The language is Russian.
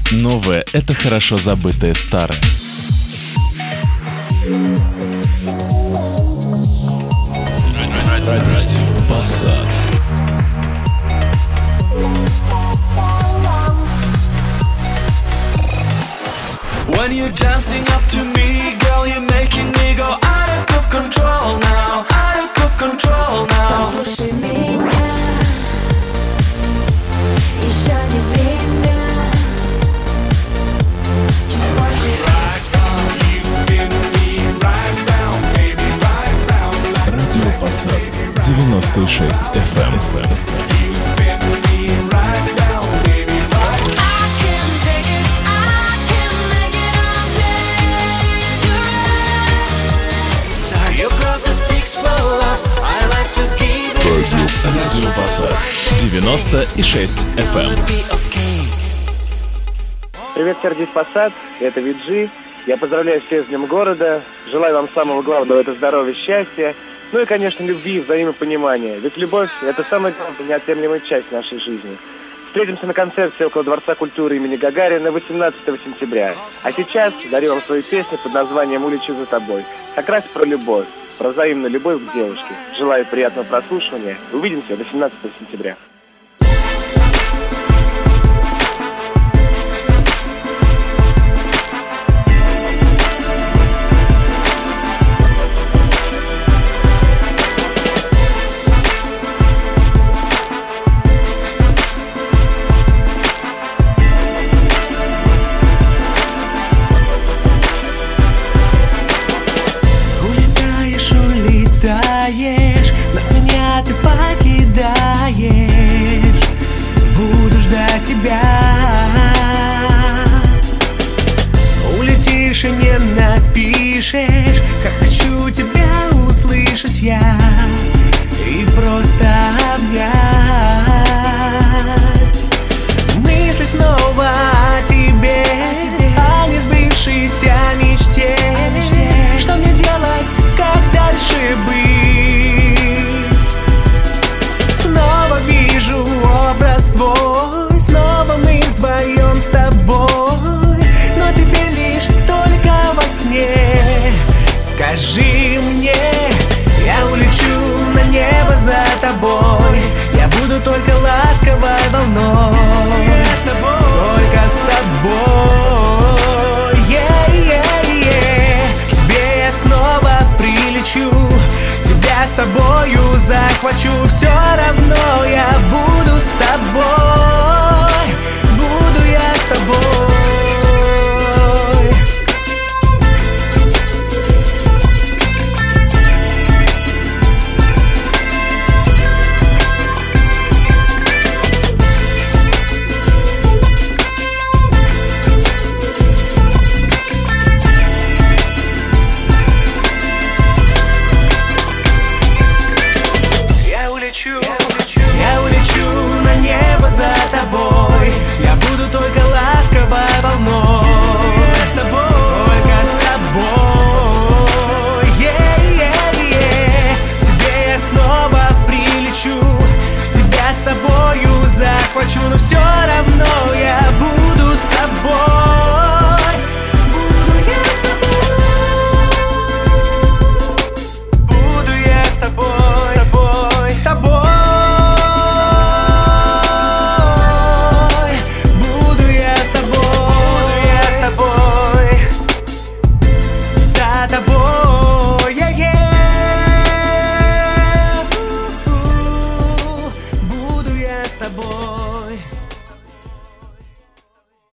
Новое — это хорошо забытое старое. Радио Passat. When you're dancing up to me, girl, you're making me go out of control now, out of control now. Послушай меня, еще не время. Чуть позже. Радио Passat 96 FM. Радио Passat 96 FM. Привет, сердец Passat, это Виджи. Я поздравляю всех с Днем города. Желаю вам самого главного — это здоровья, счастья. Ну и, конечно, любви и взаимопонимания. Ведь любовь — это самая главная, неотъемлемая часть нашей жизни. Встретимся на концерте около Дворца культуры имени Гагарина 18 сентября. А сейчас дарю вам свою песню под названием «Улечу за тобой». Как раз про любовь, про взаимную любовь к девушке. Желаю приятного прослушивания. Увидимся 18 сентября. Но меня ты покидаешь. Буду ждать тебя. Улетишь и не напишешь, как хочу тебя услышать я и просто обнять. Мысли снова о тебе, о несбывшейся мечте. Что мне делать, как дальше быть? Снова вижу образ твой, снова мы вдвоем с тобой, но теперь лишь только во сне. Скажи мне, я улечу на небо за тобой, я буду только ласковой волной, только с тобой. К тебе я снова прилечу, тебя с собою захвачу. Все равно я буду с тобой, буду я с тобой. Я улечу на небо за тобой, я буду только ласковой волной, только с тобой. К тебе я снова прилечу, тебя с собою захвачу, но все равно я буду с тобой, буду я с тобой, буду я с тобой, с тобой. Буду я с тобой.